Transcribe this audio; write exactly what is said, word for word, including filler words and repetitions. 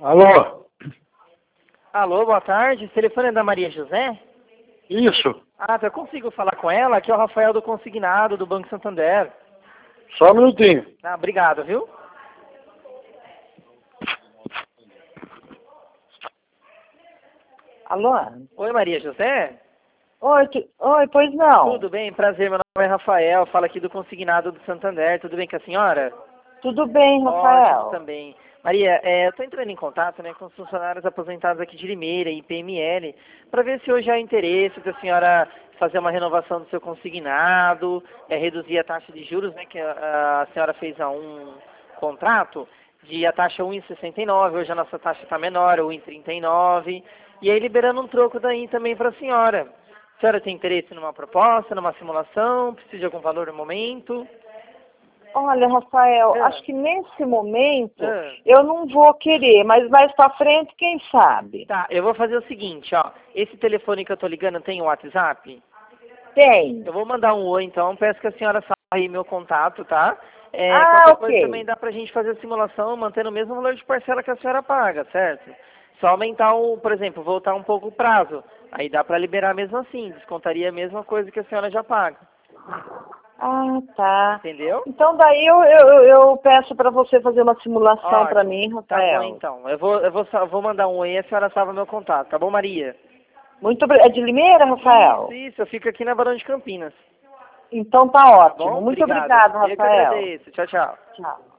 Alô? Alô, boa tarde. Esse telefone é da Maria José? Isso. Ah, tá. Eu consigo falar com ela? Aqui é o Rafael do Consignado, do Banco Santander. Só um minutinho. Ah, obrigado, viu? Alô? Oi, Maria José? Oi, tu... Oi, pois não. Tudo bem? Prazer, meu nome é Rafael. Fala aqui do Consignado do Santander. Tudo bem com a senhora? Tudo bem, Ótimo Rafael. também. Maria, é, eu estou entrando em contato, né, com os funcionários aposentados aqui de Limeira e P M L para ver se hoje há interesse da senhora fazer uma renovação do seu consignado, é, reduzir a taxa de juros, né, que a, a senhora fez a um contrato de a taxa um vírgula sessenta e nove, hoje a nossa taxa está menor, um vírgula trinta e nove, e aí liberando um troco daí também para a senhora. A senhora tem interesse numa proposta, numa simulação, precisa de algum valor no momento? Olha, Rafael, É. acho que nesse momento É. eu não vou querer, mas mais pra frente, quem sabe? Tá, eu vou fazer o seguinte, ó. Esse telefone que eu tô ligando tem o WhatsApp? Tem. Eu vou mandar um oi, então. Peço que a senhora salve aí meu contato, tá? É, Ah, qualquer ok. coisa também dá pra gente fazer a simulação mantendo o mesmo valor de parcela que a senhora paga, certo? Só aumentar o, por exemplo, voltar um pouco o prazo. Aí dá pra liberar mesmo assim, descontaria a mesma coisa que a senhora já paga. Ah, tá. Entendeu? Então daí eu, eu, eu peço pra você fazer uma simulação Ótimo. pra mim, Tá Rafael. bom então. Eu vou, eu vou, sa- vou mandar um oi e a senhora salva meu contato, tá bom, Maria? Muito obrigada. É de Limeira, Rafael? Isso, isso. Eu fico aqui na Barão de Campinas. Então tá Tá ótimo. bom? Muito Obrigado. obrigado, Eu que Rafael. agradeço. Tchau, tchau. Tchau.